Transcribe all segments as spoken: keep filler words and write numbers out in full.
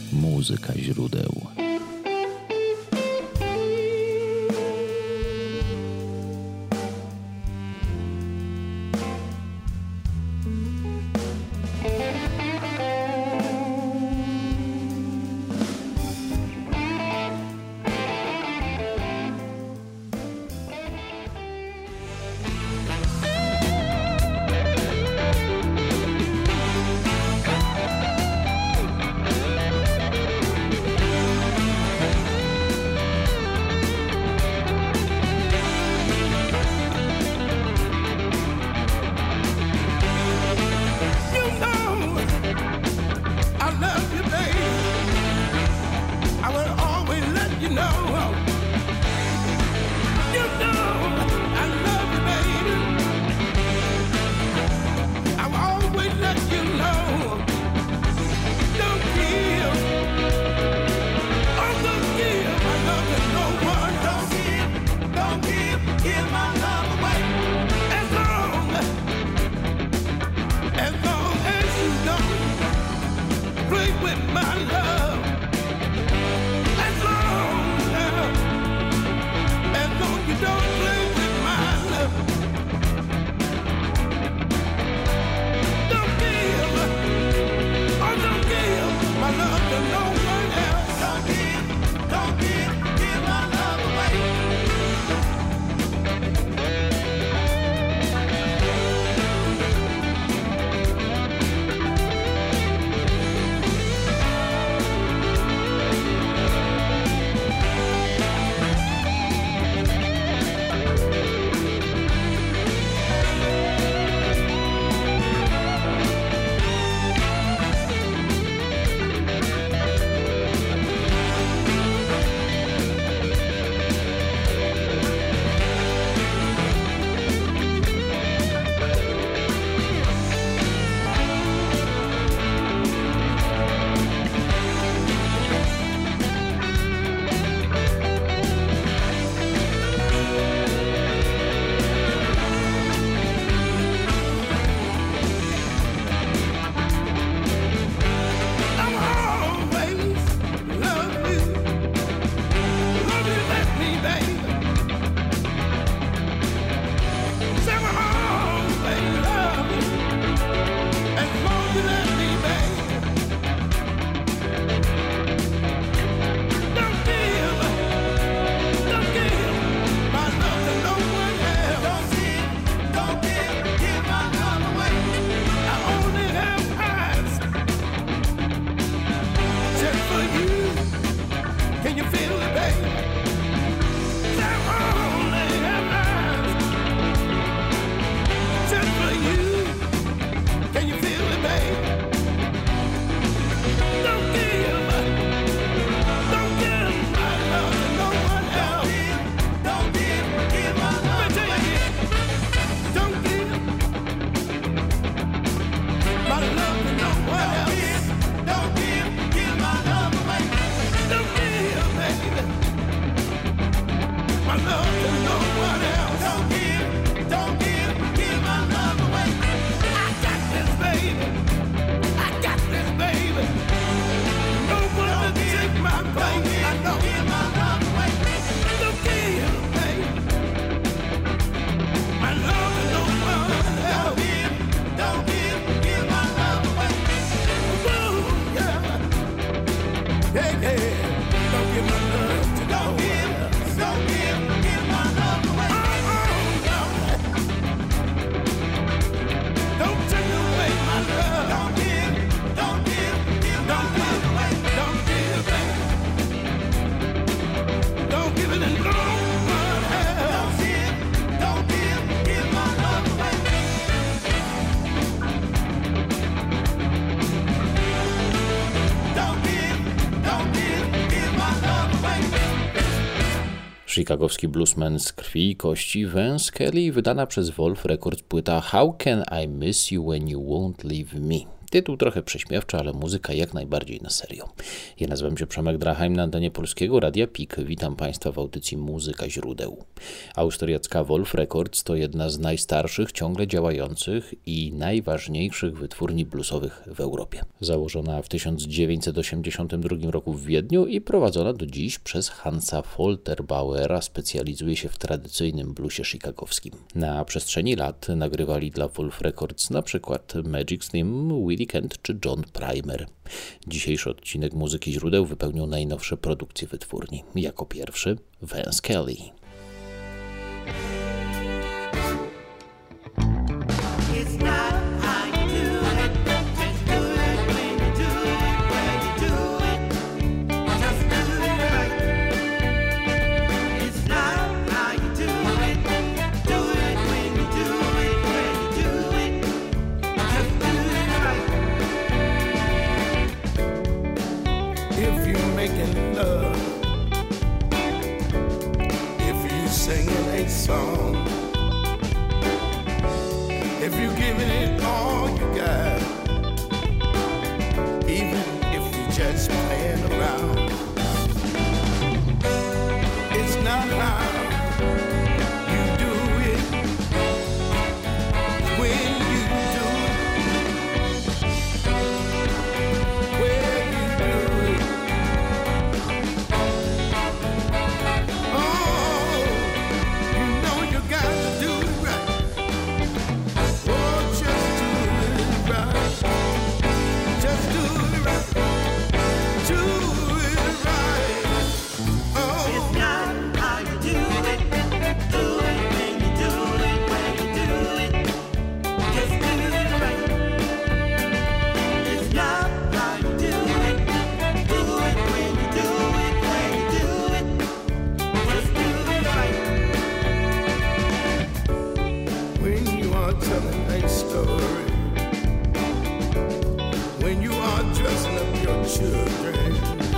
Muzyka źródeł. Chicagowski bluesman z krwi i kości Vance Kelly, wydana przez Wolf Records płyta How Can I Miss You When You Won't Leave Me. Tytuł trochę prześmiewczy, ale muzyka jak najbardziej na serio. Ja nazywam się Przemek Drachheim na antenie Polskiego Radia P I K. Witam Państwa w audycji Muzyka Źródeł. Austriacka Wolf Records to jedna z najstarszych, ciągle działających i najważniejszych wytwórni bluesowych w Europie. Założona w tysiąc dziewięćset osiemdziesiątym drugim roku w Wiedniu i prowadzona do dziś przez Hansa Folterbauera, specjalizuje się w tradycyjnym bluesie chicagowskim. Na przestrzeni lat nagrywali dla Wolf Records na przykład Magic Slim, Willie Kent czy John Primer. Dzisiejszy odcinek Muzyki Źródeł wypełnił najnowsze produkcje wytwórni. Jako pierwszy Vance Kelly. Song. If you're giving it all you got, even if you're just playing around, it's not how you do it, when you do it, where you do it. Oh, children,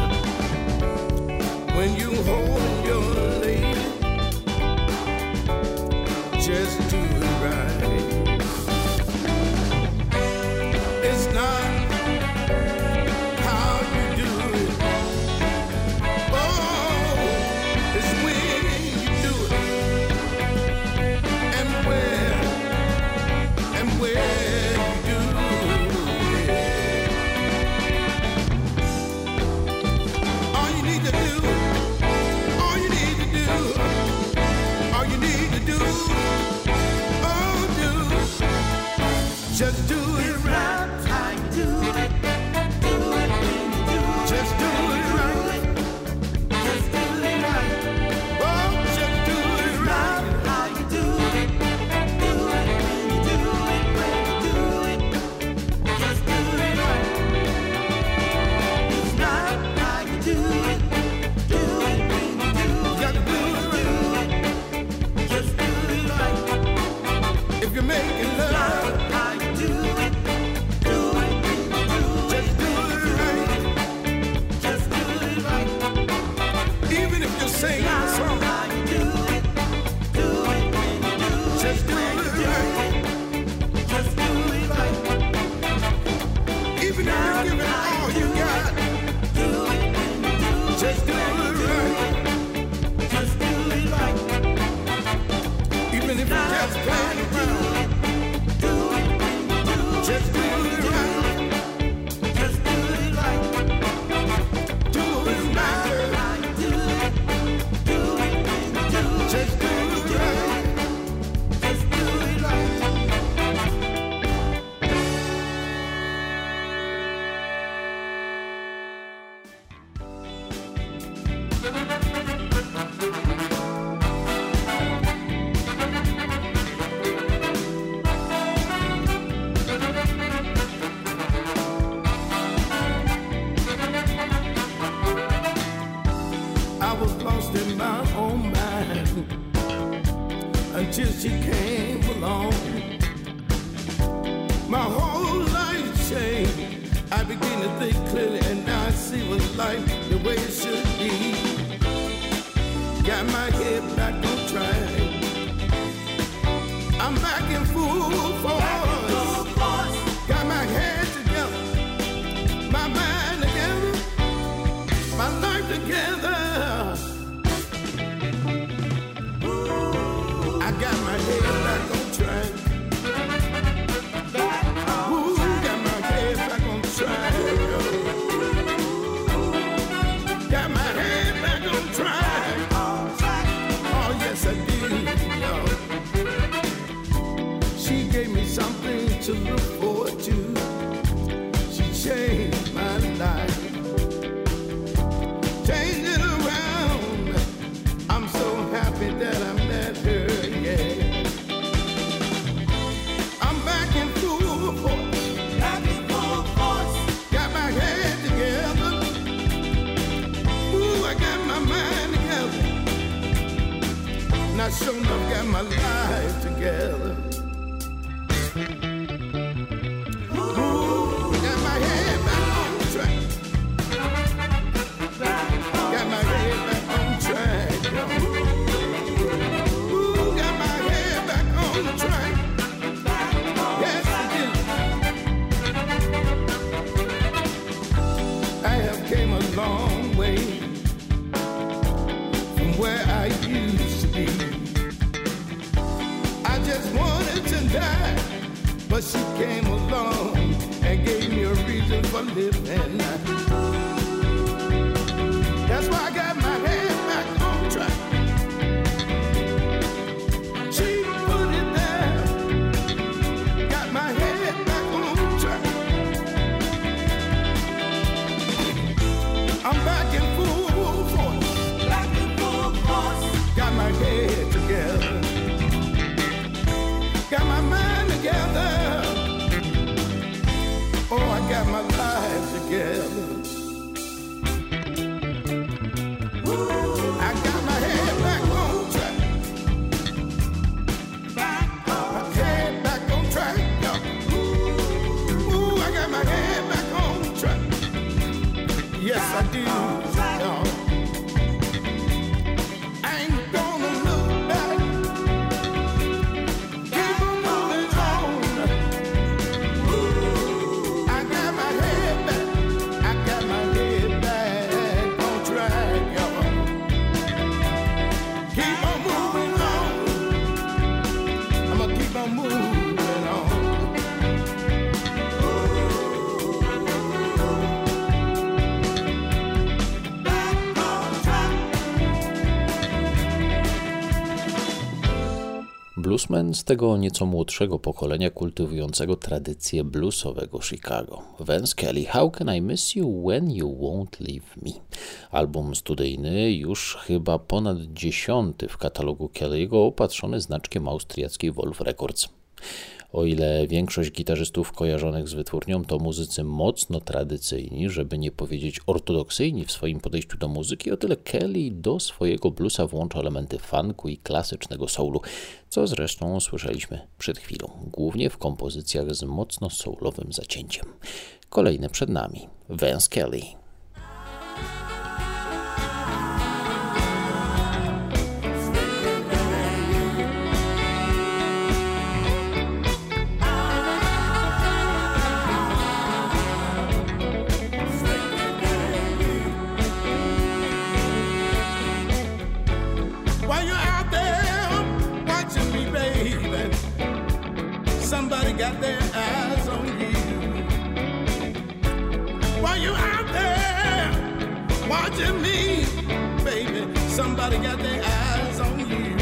when you hold your lady, just do it right. It's not how you do it, oh, it's when you do it, and where, and where you do it. Just do it right. How you do it. Do it when you do it. Just do it right. Just do it right. Oh, just do it right. How you do it. Do it when you do it. When you do it. Just do it right. It's not how you do it. Do it when you do it. Got to do it. Just do it right. If you're making love. Sing a song. Do it, do it when you do it. Just do it right. Just do it right. Even if you're giving all you got. Do it when you do it. Just do it right. Just do it right. Even if you're just playing around. Do it when you do it. Just do it right. Just do it right. Do it right. Just do it right. Just do it right. I was lost in my own mind until she came along. My whole life changed. I began to think clearly, and now I see what life the way it should be. Got my head back on track. I'm back in full force. Got my head together. She gave me something to look forward to. She changed my life, changed it around. I'm so happy that I met her, yeah. I'm back in full force, back in full force. Got my head together, ooh, I got my mind together. Now sure enough got my life together. Long way from where I used to be. I just wanted to die, but she came along and gave me a reason for living. That's why I got my head back on track. She put it there, got my head back on track. I'm back in full force, back in full force. Got my head together, got my mind together. Oh, I got my life together. I got my head back on track, back on, my head back on track, y'all. Ooh, I got my head back on track. Yes, I do, y'all. I ain't gonna look back. Keep on moving on. Ooh, I got my head back. I got my head back on track, y'all. Keep on moving on. I'ma keep on moving on. Bluesman z tego nieco młodszego pokolenia kultywującego tradycję bluesowego Chicago. Vance Kelly, How Can I Miss You When You Won't Leave Me? Album studyjny, już chyba ponad dziesiąty w katalogu Kelly'ego, opatrzony znaczkiem austriackiej Wolf Records. O ile większość gitarzystów kojarzonych z wytwórnią to muzycy mocno tradycyjni, żeby nie powiedzieć ortodoksyjni w swoim podejściu do muzyki, o tyle Kelly do swojego bluesa włącza elementy funku i klasycznego soulu, co zresztą słyszeliśmy przed chwilą, głównie w kompozycjach z mocno soulowym zacięciem. Kolejne przed nami, Vance Kelly. Somebody got their eyes on you. While you're out there watching me, baby, somebody got their eyes on you.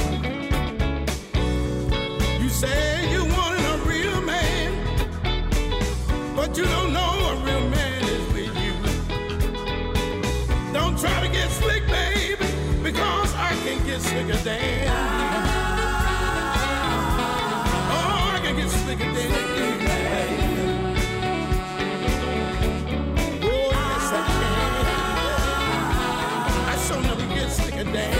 You say you wanted a real man, but you don't know a real man is with you. Don't try to get slick, baby, because I can get slicker than you. Get slicker than you, oh, yes, I can. I sure never get slicker than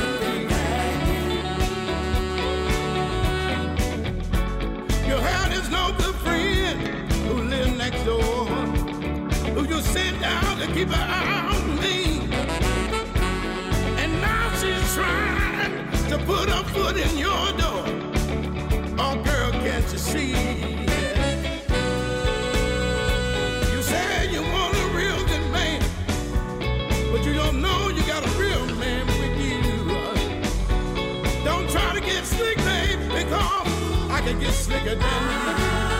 you. You had this no good friend who lived next door, who you sit down to keep her eye on me. And now she's trying to put her foot in your door. Oh, girl, can't you see? You say you want a real good man, but you don't know you got a real man with you. Don't try to get slick, babe, because I can get slicker than you.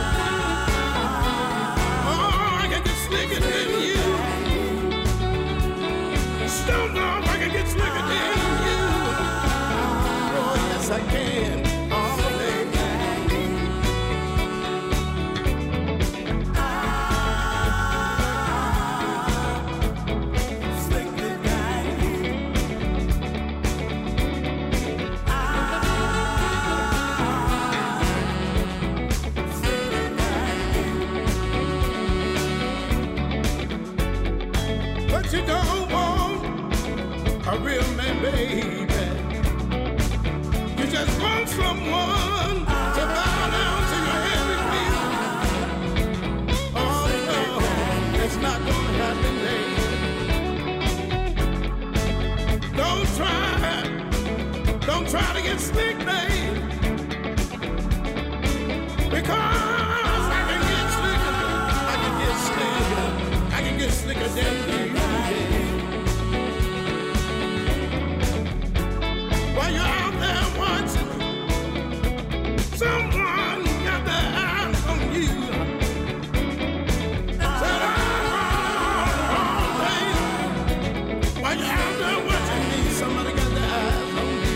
Oh, I can get slicker than you. Don't know if I can get slicker than you. Oh, yes, I can. Oh, baby. real man, baby. You just want someone to bow down to your every will. Oh no, it's not gonna happen, baby. Don't try, don't try to get slick, babe. Because I can get slicker, I can get slicker, I can get slicker than you. While you're out there watching, someone got their eyes on you. Said, oh, baby. While you're out there watching me, somebody got their eyes on you.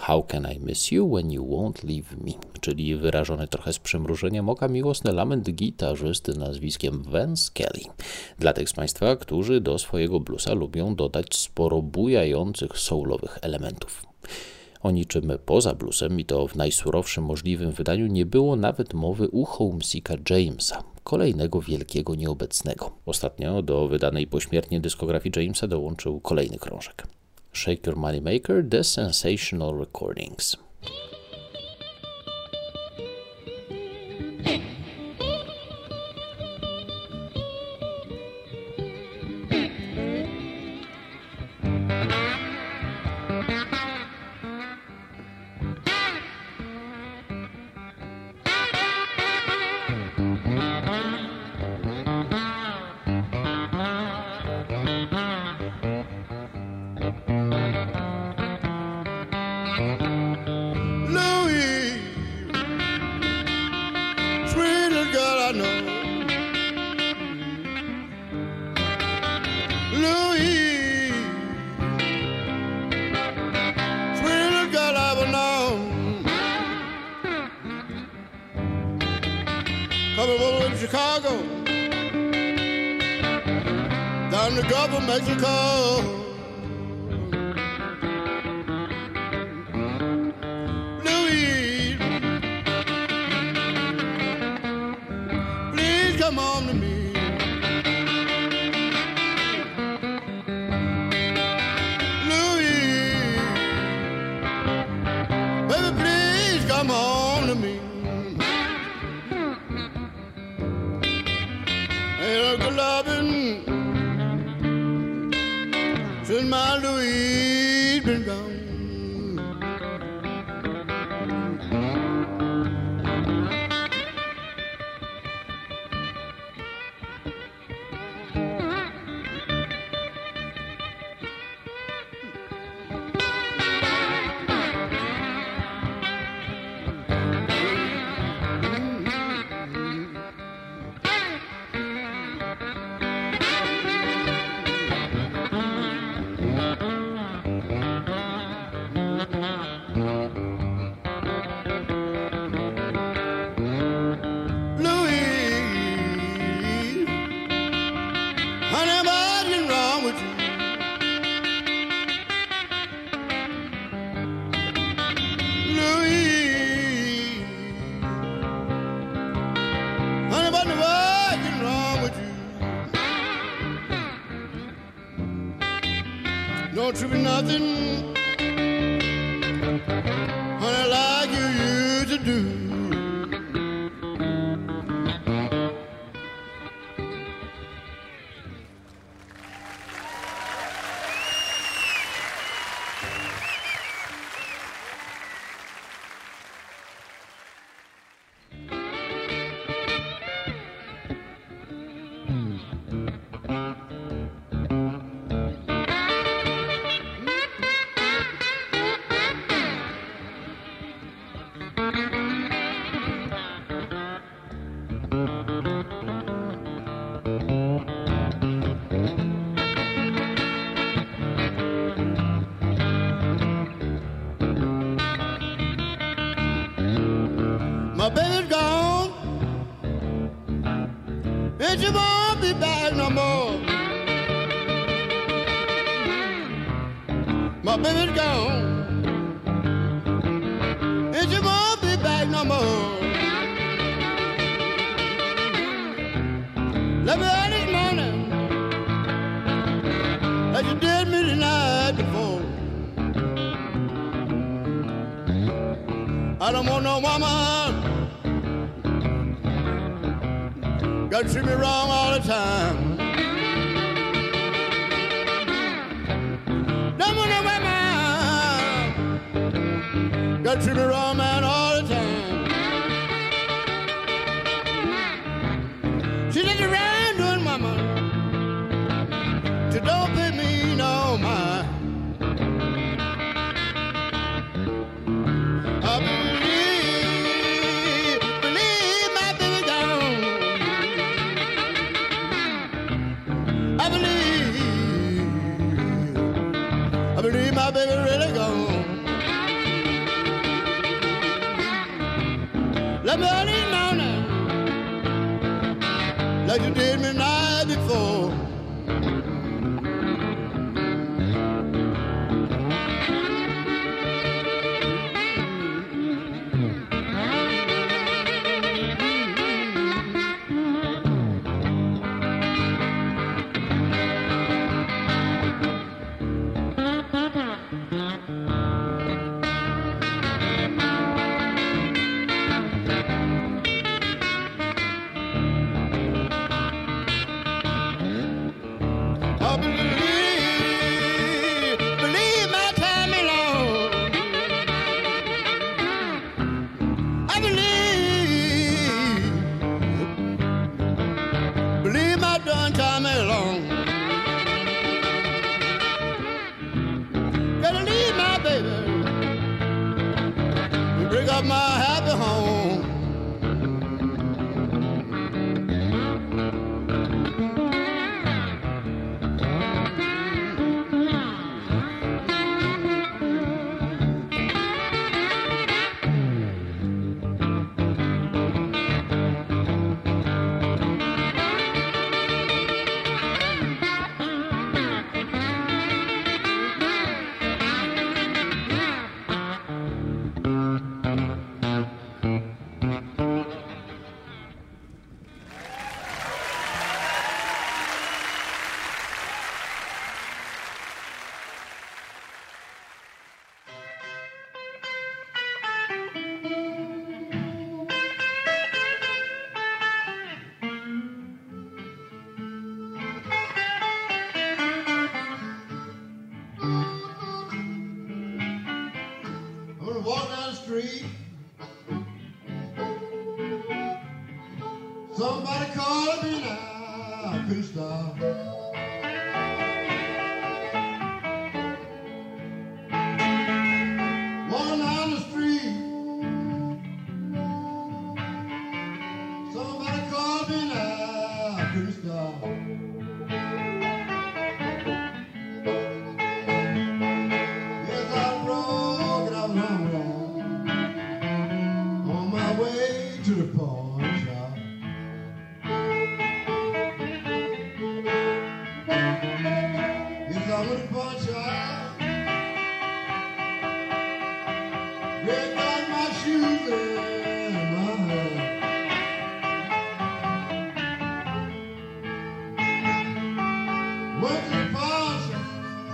How can I miss you when you won't leave me? Czyli wyrażony trochę z przymrużeniem oka miłosny lament gitarzysty nazwiskiem Vance Kelly. Dla tych z Państwa, którzy do swojego bluesa lubią dodać sporo bujających soulowych elementów. O niczym poza bluesem i to w najsurowszym możliwym wydaniu nie było nawet mowy u Holmesika Jamesa, kolejnego wielkiego nieobecnego. Ostatnio do wydanej pośmiertnie dyskografii Jamesa dołączył kolejny krążek. Shake Your Moneymaker, The Sensational Recordings. Coming over to Chicago, down the Gulf of Mexico. Louise, please come on to me. Louise, baby, please come on to me. Loving since my Louise been gone. Don't you be nothing, honey, like you used to do. My baby's gone, and she won't be back no more. My baby's gone, and she won't be back no more. Let me out this morning, as you did me the night before. I don't want no woman got to treat me wrong all the time. Don't want no woman got to treat me wrong, man, all the time. She just around doing mama, she don't pay me no mind. I believe, believe my baby gone. I believe, I believe my baby really gone. Tell me early in the morning, like you did me night before. Somebody called me now, I couldn't stop. Walking down the street, somebody called me now, I couldn't stop. Yes, I rode and I was hungry on my way to the pawn shop. Yes, I went to the pawn shop. Red got my shoes in my hand. Went to the pawn shop.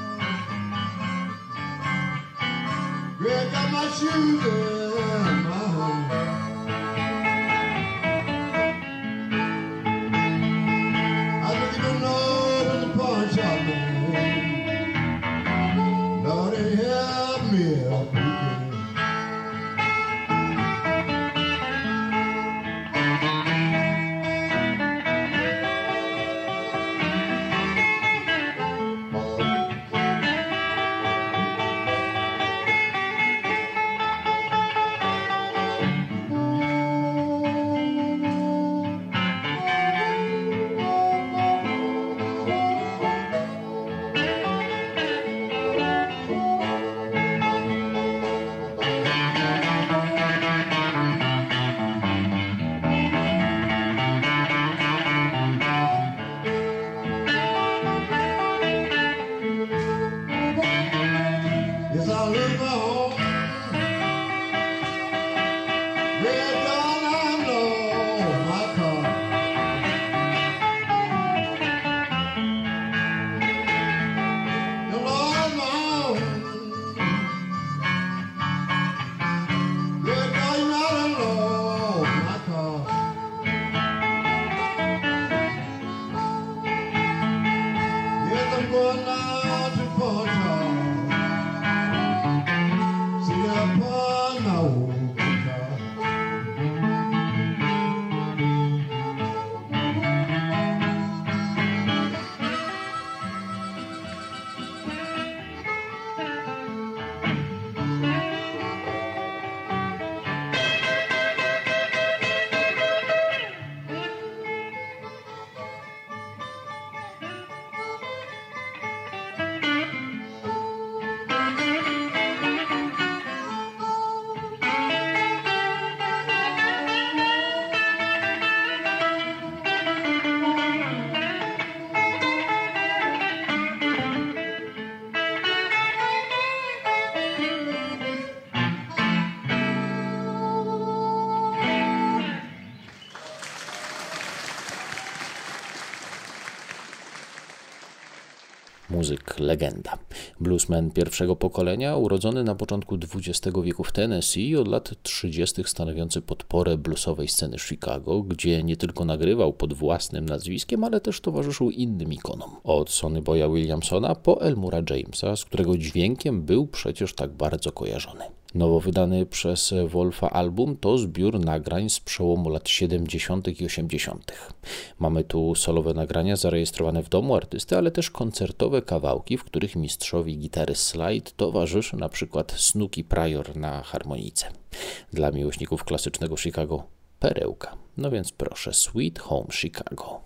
Red got my shoes in my hand. I don't even know when the pawn shop man. Lord, he helped me up again. Yes, I live at home. Red dawn, I'm low, my car. The Lord's my own. Red dawn, you're not alone, my car. Yes, I'm going now to pawn shop. muzyk, legenda. Bluesman pierwszego pokolenia, urodzony na początku dwudziestego wieku w Tennessee i od lat trzydziestych stanowiący podporę bluesowej sceny Chicago, gdzie nie tylko nagrywał pod własnym nazwiskiem, ale też towarzyszył innym ikonom. Od Sonny Boya Williamsona po Elmura Jamesa, z którego dźwiękiem był przecież tak bardzo kojarzony. Nowo wydany przez Wolfa album to zbiór nagrań z przełomu lat siedemdziesiątych i osiemdziesiątych. Mamy tu solowe nagrania zarejestrowane w domu artysty, ale też koncertowe kawałki, w których mistrzowi gitary slide towarzyszy na przykład Snooky Pryor na harmonice. Dla miłośników klasycznego Chicago perełka. No więc proszę, Sweet Home Chicago.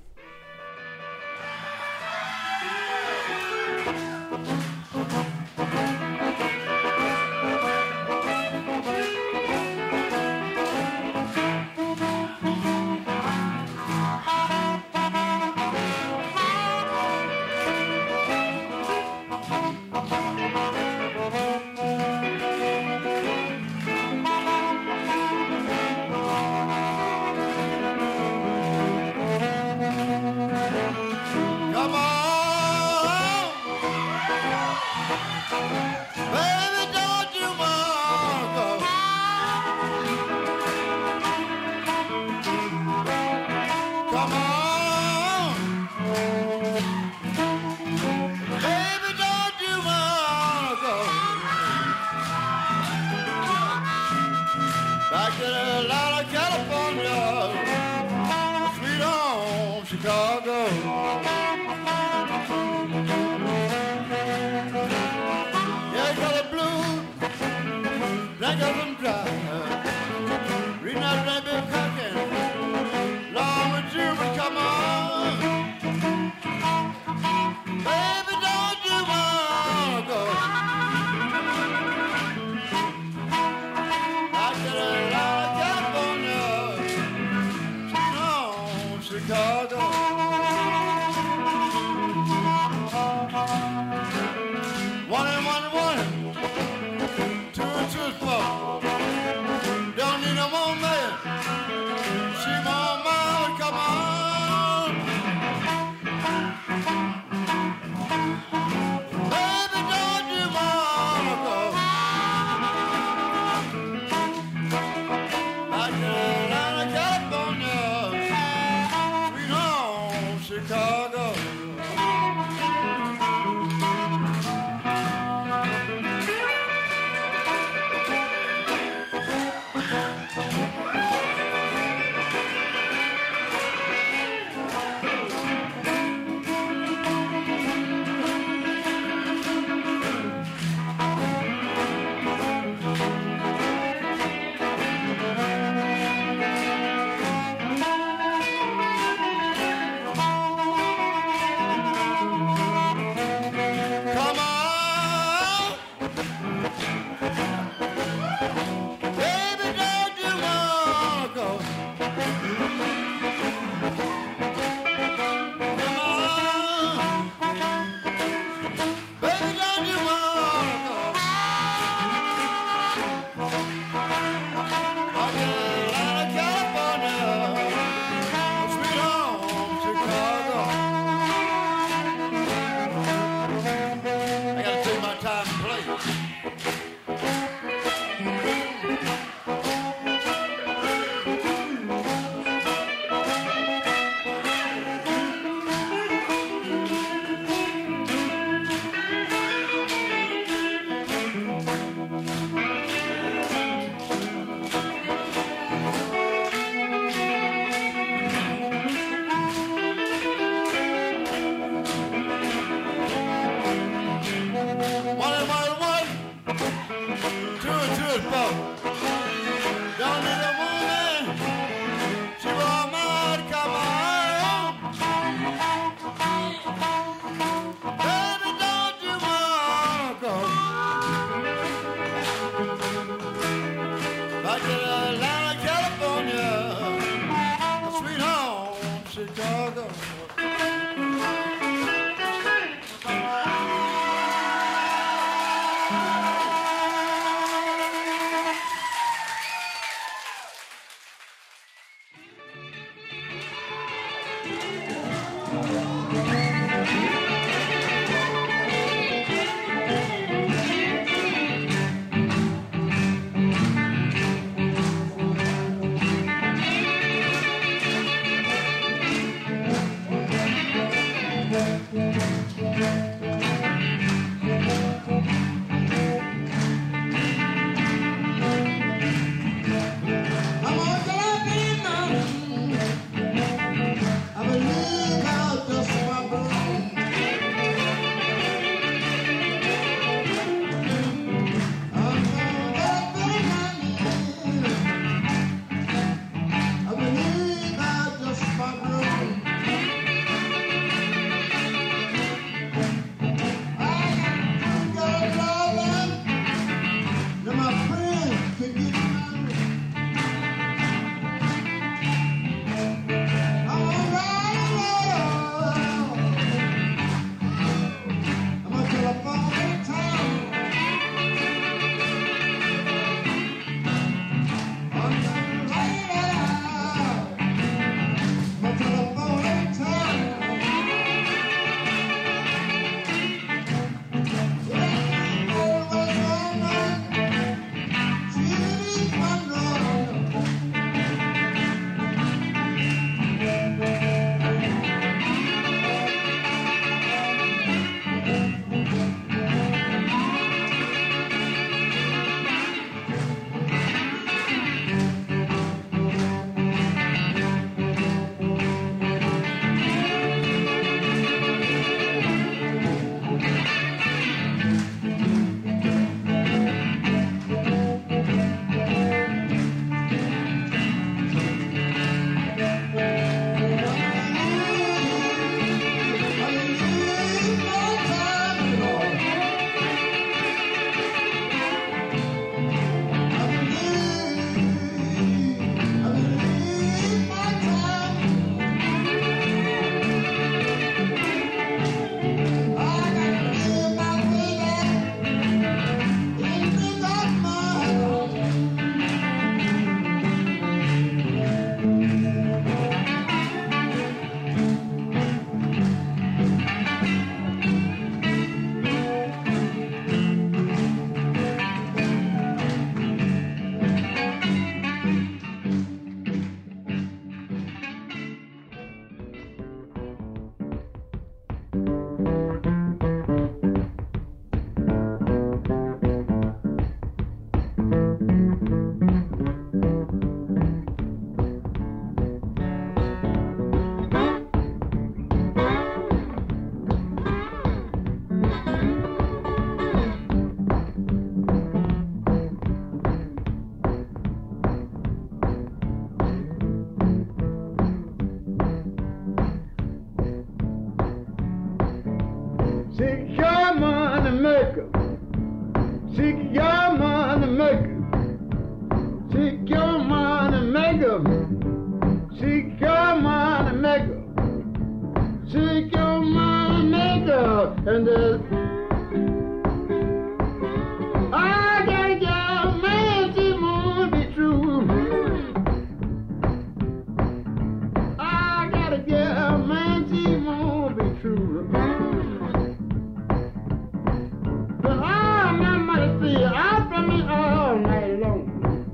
Shake your money maker. Shake your money maker. Shake your money maker. Shake your money maker. And uh, I gotta get a man to more be true. I gotta get a man to more be true. But I'm not my see out from me all night long.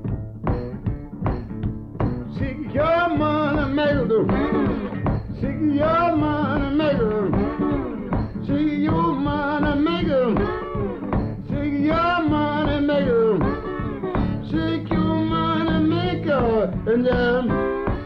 Shake your money maker. Shake your money maker. Shake your money maker. Shake your money maker. Shake your money maker. And um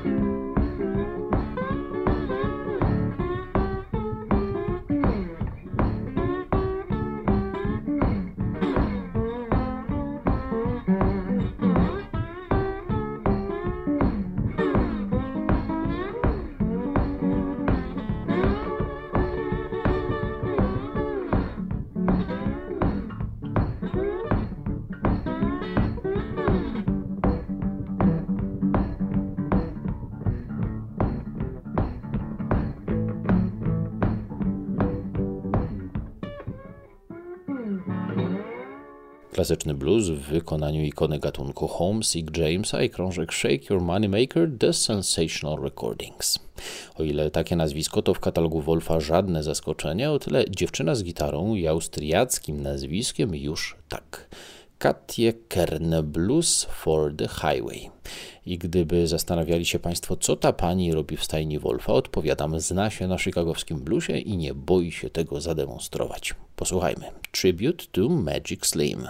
Klasyczny blues w wykonaniu ikony gatunku Homesick Jamesa i krążek Shake Your Moneymaker The Sensational Recordings. O ile takie nazwisko to w katalogu Wolfa żadne zaskoczenie, o tyle dziewczyna z gitarą i austriackim nazwiskiem już tak. Katje Kerne Blues for the Highway. I gdyby zastanawiali się Państwo, co ta pani robi w stajni Wolfa, odpowiadam, zna się na chicagowskim bluesie i nie boi się tego zademonstrować. Posłuchajmy. Tribute to Magic Slim.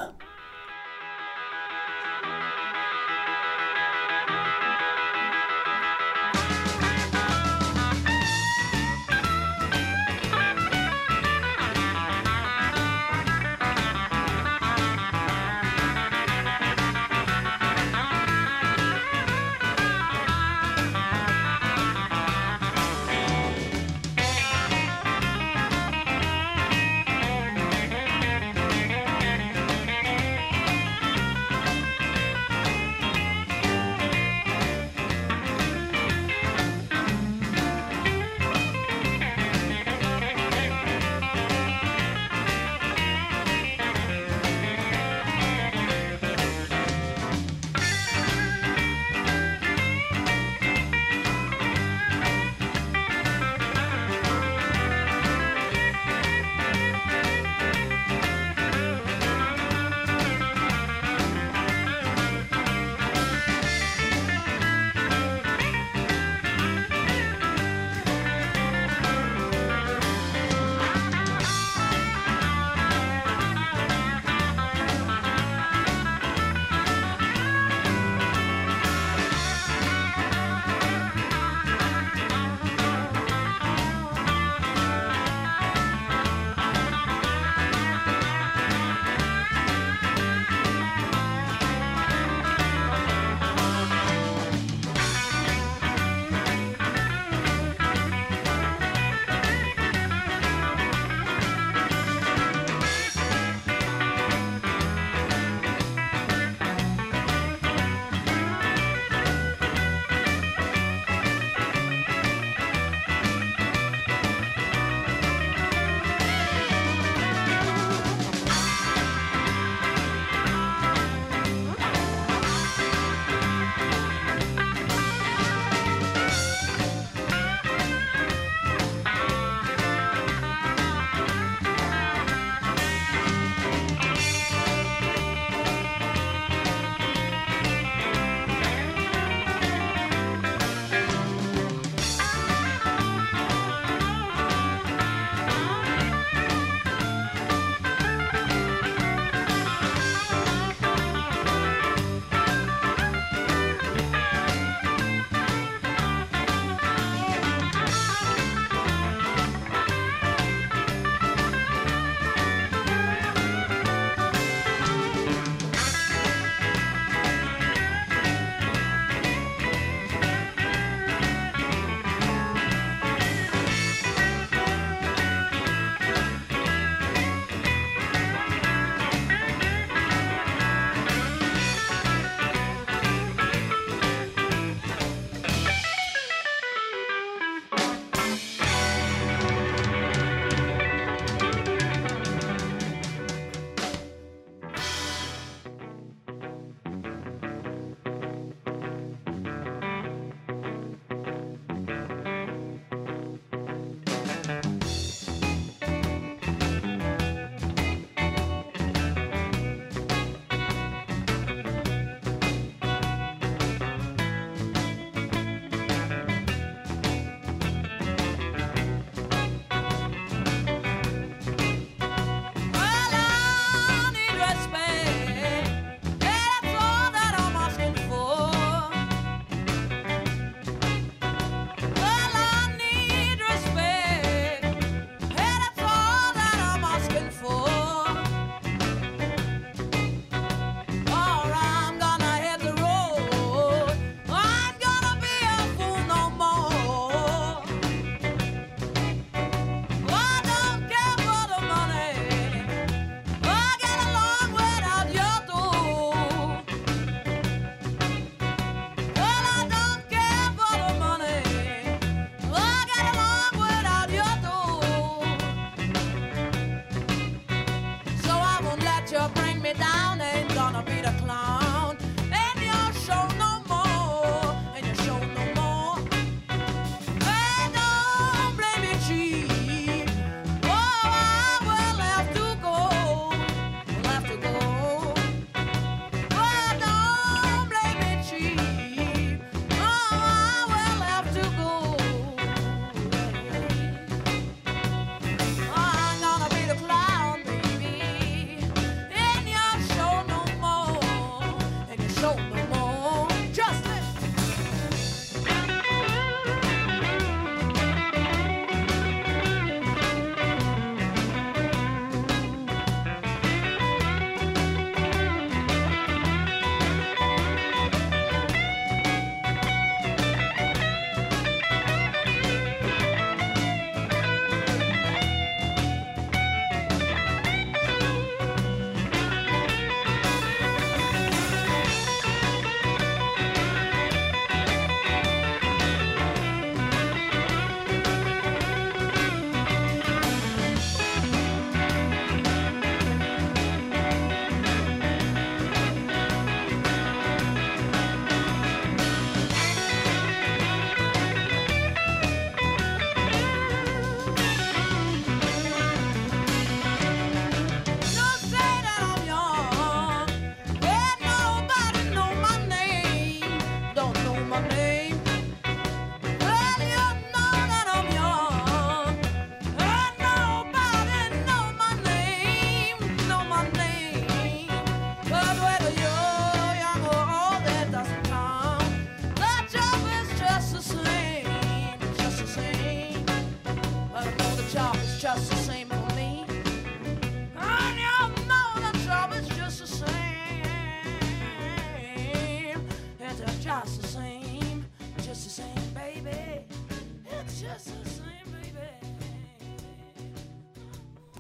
Shake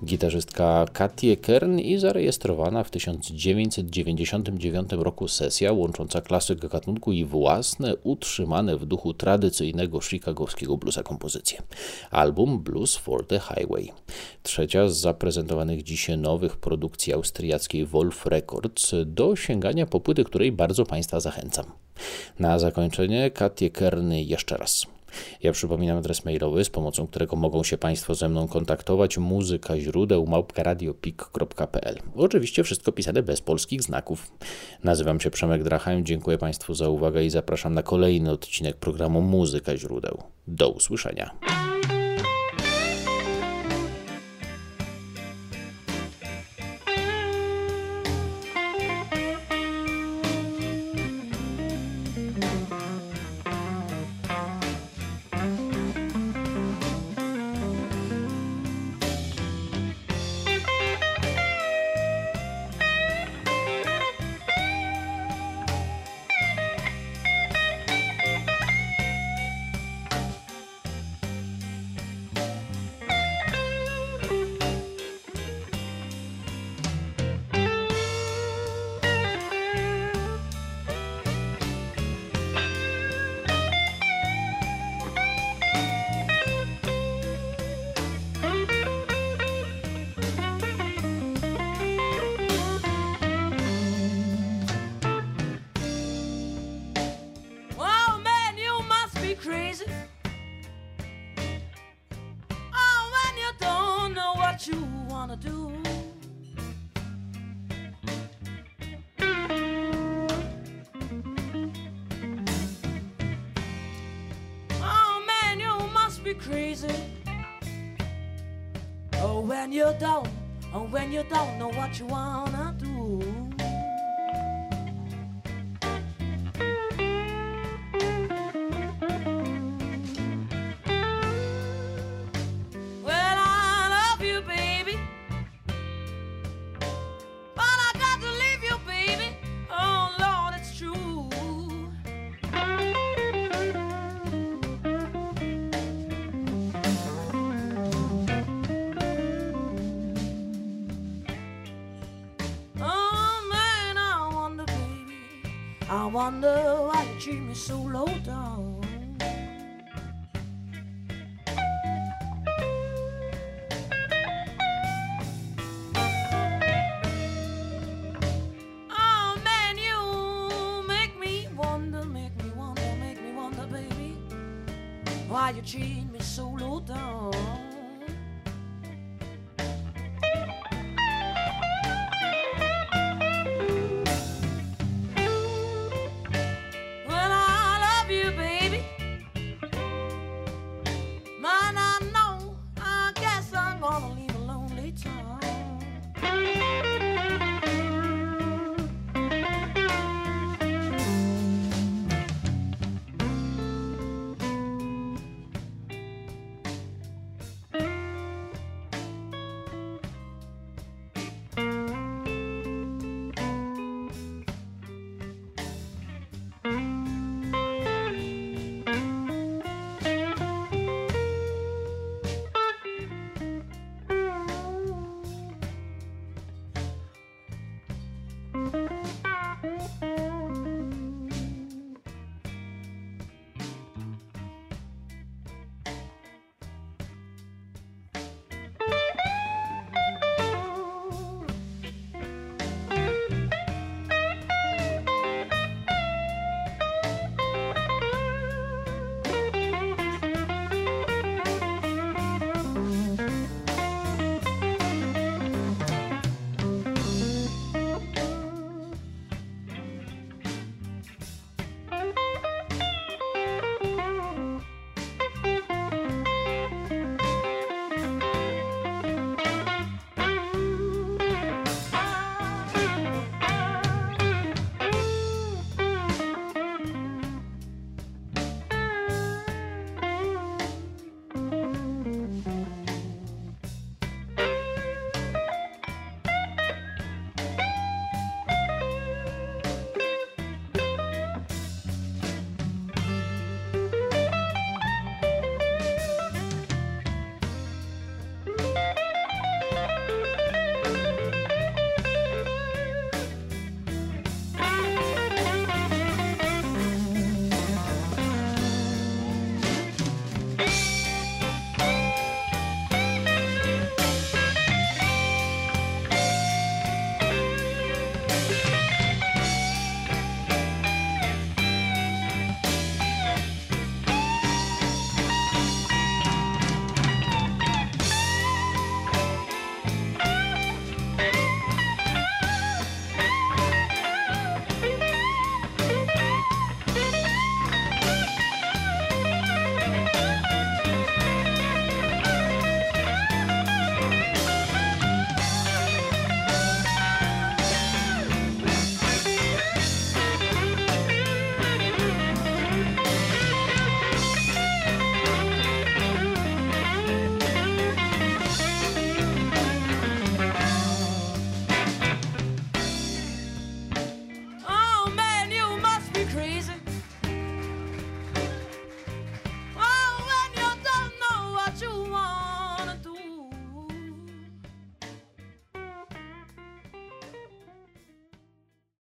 Gitarzystka Katie Kern i zarejestrowana w tysiąc dziewięćset dziewięćdziesiątym dziewiątym roku sesja łącząca klasykę gatunku i własne, utrzymane w duchu tradycyjnego chicagowskiego bluesa kompozycje. Album Blues for the Highway. Trzecia z zaprezentowanych dziś nowych produkcji austriackiej Wolf Records, do sięgania po płyty, której bardzo Państwa zachęcam. Na zakończenie Katie Kern jeszcze raz. Ja przypominam adres mailowy, z pomocą którego mogą się Państwo ze mną kontaktować: muzyka źródeł małpka radiopik kropka p l. Oczywiście wszystko pisane bez polskich znaków. Nazywam się Przemek Drachheim, dziękuję Państwu za uwagę i zapraszam na kolejny odcinek programu Muzyka źródeł. Do usłyszenia. Crazy. Oh, when you don't know what you wanna do. Oh man, you must be crazy. Oh, when you don't, oh when you don't know what you wanna do. I wonder why you treat me so low down. Oh man, you make me wonder, make me wonder, make me wonder, baby, why you treat me so low down. Thank you.